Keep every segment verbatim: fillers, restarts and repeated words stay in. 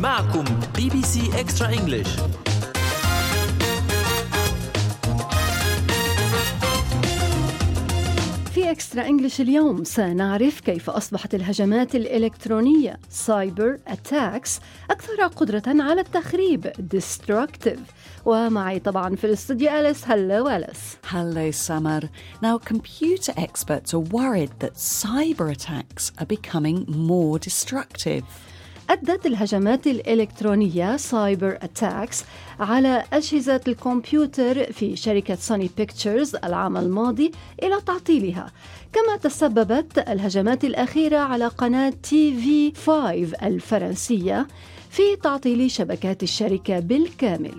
معكم بي بي سي إكسترا إنجليش. في إكسترا إنجليش اليوم سنعرف كيف أصبحت الهجمات الإلكترونية سايبر أتاكس أكثر قدرة على التخريب destructive. ومعي طبعا في الاستوديو أليس. Hello Alice. Hello Summer. Now computer experts are worried that cyber attacks are becoming more destructive. أدت الهجمات الإلكترونية سايبر أتاكس على أجهزة الكمبيوتر في شركة سوني بيكتشرز العام الماضي إلى تعطيلها، كما تسببت الهجمات الأخيرة على قناة تي في خمسة الفرنسية في تعطيل شبكات الشركة بالكامل.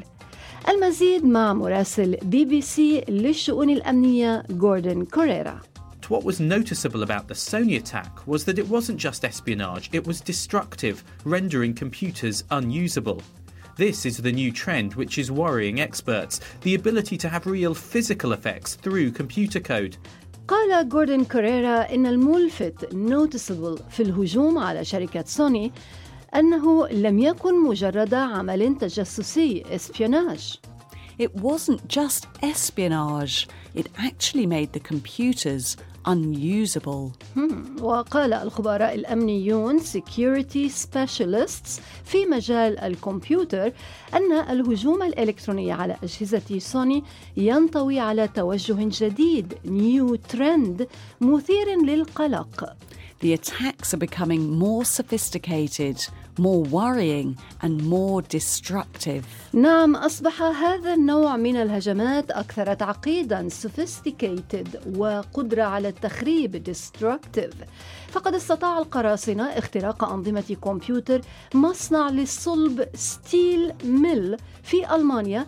المزيد مع مراسل بي بي سي للشؤون الأمنية غوردون كوريرا. What was noticeable about the Sony attack was that it wasn't just espionage, it was destructive, rendering computers unusable. This is the new trend which is worrying experts, the ability to have real physical effects through computer code. قال غوردون كوريرا إن الملفت noticeable في الهجوم على شركة سوني أنه لم يكن مجرد عمل تجسسي espionage. It wasn't just espionage, it actually made the computers unusable. Hmm. وقال الخبراء الأمنيون security specialists في مجال الكمبيوتر أن الهجوم الإلكتروني على أجهزة سوني ينطوي على توجه جديد new trend مثير للقلق. The attacks are becoming more sophisticated, more worrying and more destructive. نعم، أصبح هذا النوع من الهجمات أكثر تعقيداً sophisticated وقدرة على التخريب destructive. فقد استطاع القراصنة اختراق أنظمة كمبيوتر مصنع للصلب ستيل ميل في ألمانيا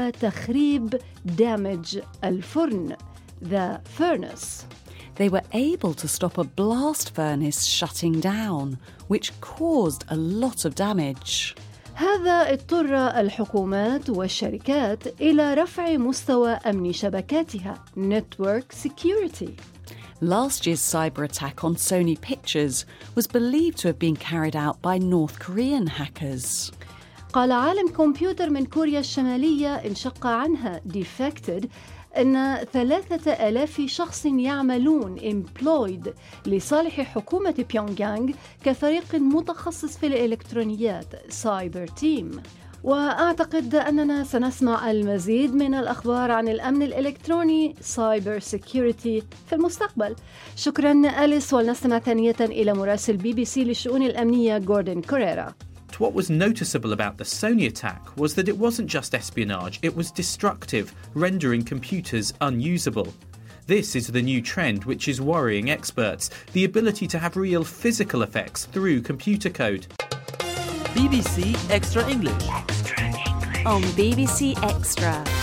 وتخريب damage الفرن the furnace. They were able to stop a blast furnace shutting down, which caused a lot of damage. هذا اضطر الحكومات والشركات إلى رفع مستوى أمن شبكاتها network security. Last year's cyber attack on Sony Pictures was believed to have been carried out by North Korean hackers. قال عالم كمبيوتر من كوريا الشمالية انشق عنها defected أن ثلاثة آلاف شخص يعملون employed لصالح حكومة بيونغيانغ كفريق متخصص في الإلكترونيات سايبر تيم. وأعتقد أننا سنسمع المزيد من الأخبار عن الأمن الإلكتروني سايبر سيكيورتي في المستقبل. شكراً أليس، ولنستمع ثانية إلى مراسل بي بي سي للشؤون الأمنية غوردون كوريرا. What was noticeable about the Sony attack was that it wasn't just espionage, it was destructive, rendering computers unusable. This is the new trend which is worrying experts, the ability to have real physical effects through computer code. بي بي سي Extra English on B B C Extra.